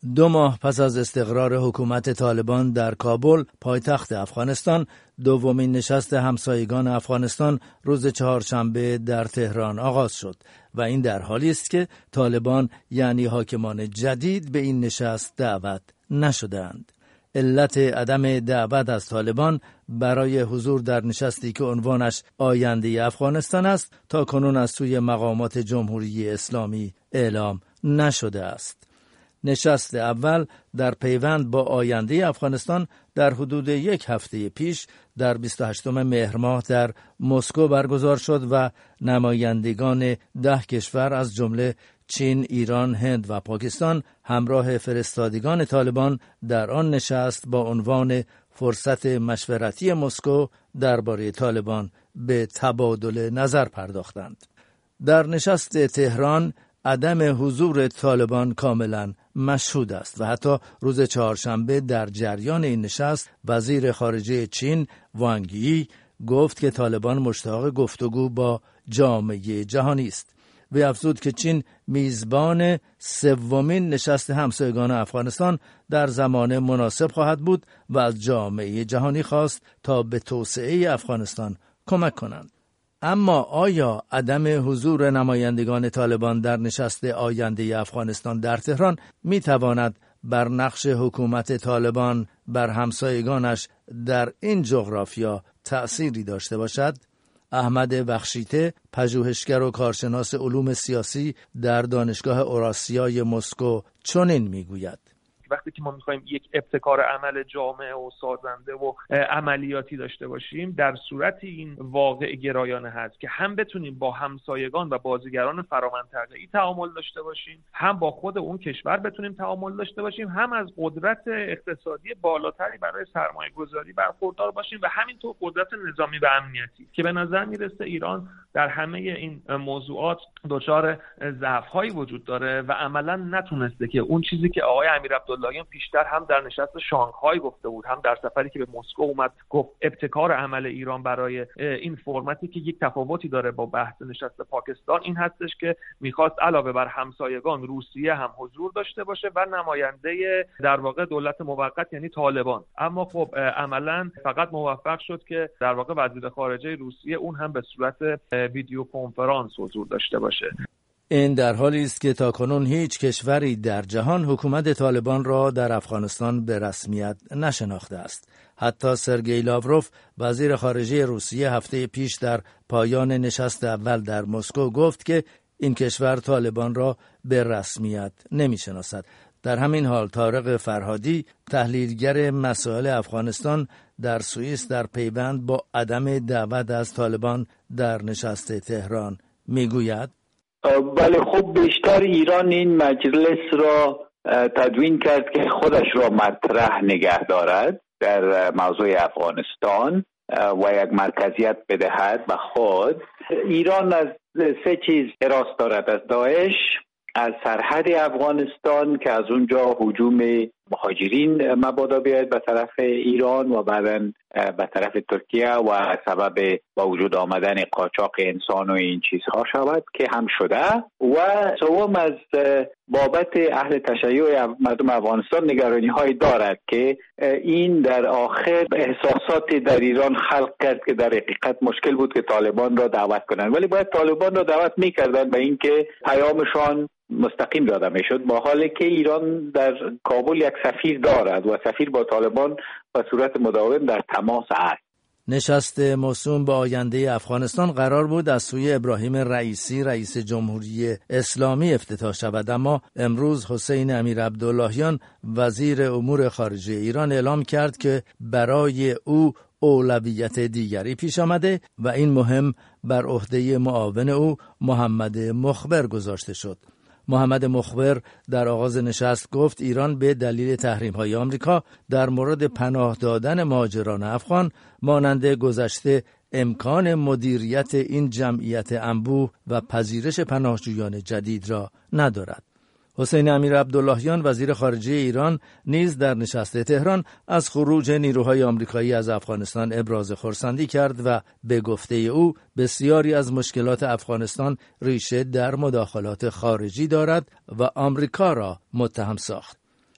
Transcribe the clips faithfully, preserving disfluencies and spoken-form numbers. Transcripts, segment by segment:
دو ماه پس از استقرار حکومت طالبان در کابل، پایتخت افغانستان، دومین نشست همسایگان افغانستان روز چهارشنبه در تهران آغاز شد و این در حالی است که طالبان یعنی حاکمان جدید به این نشست دعوت نشدند. علت عدم دعوت از طالبان برای حضور در نشستی که عنوانش آینده افغانستان است تا کنون از سوی مقامات جمهوری اسلامی اعلام نشده است. نشست اول در پیوند با آینده افغانستان در حدود یک هفته پیش در بیست و هشتم مهر ماه در مسکو برگزار شد و نمایندگان ده کشور از جمله چین، ایران، هند و پاکستان همراه فرستادگان طالبان در آن نشست با عنوان فرصت مشورتی مسکو درباره طالبان به تبادل نظر پرداختند. در نشست تهران عدم حضور طالبان کاملا مشهود است و حتی روز چهارشنبه در جریان این نشست وزیر خارجه چین وانگ یی گفت که طالبان مشتاق گفتگو با جامعه جهانی است. وی افزود که چین میزبان سومین نشست همسایگان افغانستان در زمان مناسب خواهد بود و از جامعه جهانی خواست تا به توسعه افغانستان کمک کنند. اما آیا عدم حضور نمایندگان طالبان در نشست آینده افغانستان در تهران می تواند بر نقش حکومت طالبان بر همسایگانش در این جغرافیا تأثیری داشته باشد؟ احمد بخشیته، پژوهشگر و کارشناس علوم سیاسی در دانشگاه اوراسیای مسکو چنین میگوید: وقتی که ما میخوایم یک ابتکار عمل جامع و سازنده و عملیاتی داشته باشیم، در صورتی این واقع گرایانه هست که هم بتونیم با همسایگان و بازیگران فرامنطقه‌ای تعامل داشته باشیم، هم با خود اون کشور بتونیم تعامل داشته باشیم، هم از قدرت اقتصادی بالاتری برای سرمایه گذاری برخوردار باشیم و همینطور قدرت نظامی و امنیتی که به نظر میرسه ایران در همه این موضوعات دچار ضعف‌هایی وجود داره و عملاً نتونسته که اون چیزی که آقای امیرعبداللهیان پیشتر هم در نشست شانگهای گفته بود، هم در سفری که به مسکو اومد گفت ابتکار عمل ایران برای این فرمتی که یک تفاوتی داره با بحث نشست پاکستان این هستش که میخواست علاوه بر همسایگان روسیه هم حضور داشته باشه و نماینده در واقع دولت موقت یعنی طالبان. اما خب عملاً فقط موفق شد که در واقع وزیر خارجه روسیه اون هم به صورت ویدیو کنفرانس حضور داشته باشه. این در حالی است که تاکنون هیچ کشوری در جهان حکومت طالبان را در افغانستان به رسمیت نشناخته است. حتی سرگئی لاوروف وزیر خارجه روسیه هفته پیش در پایان نشست اول در مسکو گفت که این کشور طالبان را به رسمیت نمی‌شناسد. در همین حال طارق فرهادی، تحلیلگر مسائل افغانستان در سوئیس، در پیوند با عدم دعوت از طالبان در نشست تهران میگوید: بله، خب بیشتر ایران این مجلس را تدوین کرد که خودش را مطرح نگه دارد در موضوع افغانستان و یک مرکزیت بدهد به خود. ایران از سه چیز حراس دارد: از داعش، از سرحد افغانستان که از اونجا هجوم مهاجرین مبادا بیاید به طرف ایران و بعداً به طرف ترکیه و سبب با وجود آمدن قاچاق انسان و این چیزها شود که هم شده. و سوم از بابت اهل تشیع مردم افغانستان نگرانی های دارد که این در آخر احساسات در ایران خلق کرد که در حقیقت مشکل بود که طالبان را دعوت کنند، ولی باید طالبان را دعوت میکردند به اینکه پیامشان مستقیم داده میشد، با حالی که ایران در کابل یک سفیر دارد و سفیر با طالبان به صورت مداوم در تماس است. نشست موسوم به آینده افغانستان قرار بود از سوی ابراهیم رئیسی رئیس جمهوری اسلامی افتتاح شود، اما امروز حسین امیرعبداللهیان وزیر امور خارجه ایران اعلام کرد که برای او اولویت دیگری پیش آمده و این مهم بر عهده معاون او محمد مخبر گذاشته شد. محمد مخبر در آغاز نشست گفت ایران به دلیل تحریم‌های آمریکا در مورد پناه دادن مهاجران افغان مانند گذشته امکان مدیریت این جمعیت انبوه و پذیرش پناهجویان جدید را ندارد. حسین امیرعبداللهیان وزیر خارجه ایران نیز در نشست تهران از خروج نیروهای آمریکایی از افغانستان ابراز خرسندی کرد و به گفته او بسیاری از مشکلات افغانستان ریشه در مداخلات خارجی دارد و آمریکا را متهم ساخت.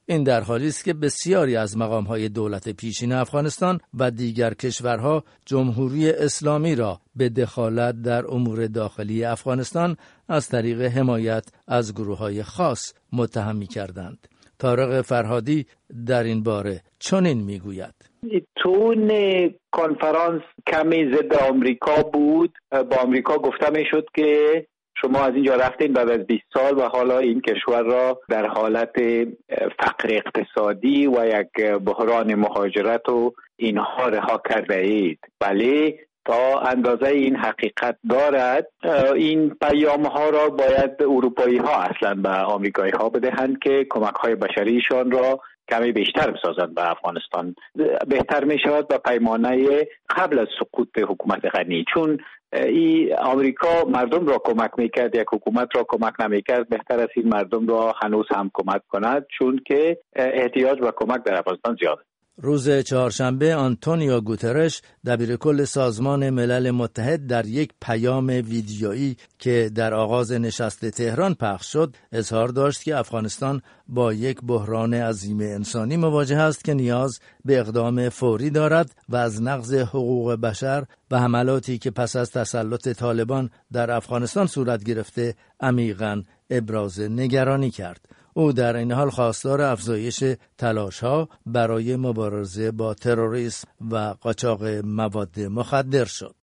این در حالی است که بسیاری از مقام‌های دولت پیشین افغانستان و دیگر کشورها جمهوری اسلامی را به دخالت در امور داخلی افغانستان از طریق حمایت از گروه‌های خاص متهم می‌کردند. طارق فرهادی در این باره چنین می‌گوید: تون کنفرانس کمی ضد آمریکا بود. با آمریکا گفته می‌شد که شما از اینجا رفتین بعد از بیست سال و حالا این کشور را در حالت فقر اقتصادی و یک بحران مهاجرت و اینها رها کرده اید. بله، تا اندازه این حقیقت دارد. این پیام ها را باید اروپایی ها اصلا به آمریکایی ها بدهند که کمک های بشریشان را کمی بیشتر بسازند به افغانستان. بهتر می شود به پیمانه قبل از سقوط حکومت غنی، چون ای آمریکا مردم را کمک میکرد، یک حکومت را کمک نمیکرد. بهتر است این مردم را هنوز هم کمک کند، چون که احتیاج به کمک در افغانستان زیاد است. روز چهارشنبه آنتونیو گوترش دبیرکل سازمان ملل متحد در یک پیام ویدیویی که در آغاز نشست تهران پخش شد اظهار داشت که افغانستان با یک بحران عظیم انسانی مواجه است که نیاز به اقدام فوری دارد و از نقض حقوق بشر و حملاتی که پس از تسلط طالبان در افغانستان صورت گرفته عمیقاً ابراز نگرانی کرد. او در این حال خواستار افزایش تلاش‌ها برای مبارزه با تروریسم و قاچاق مواد مخدر شد.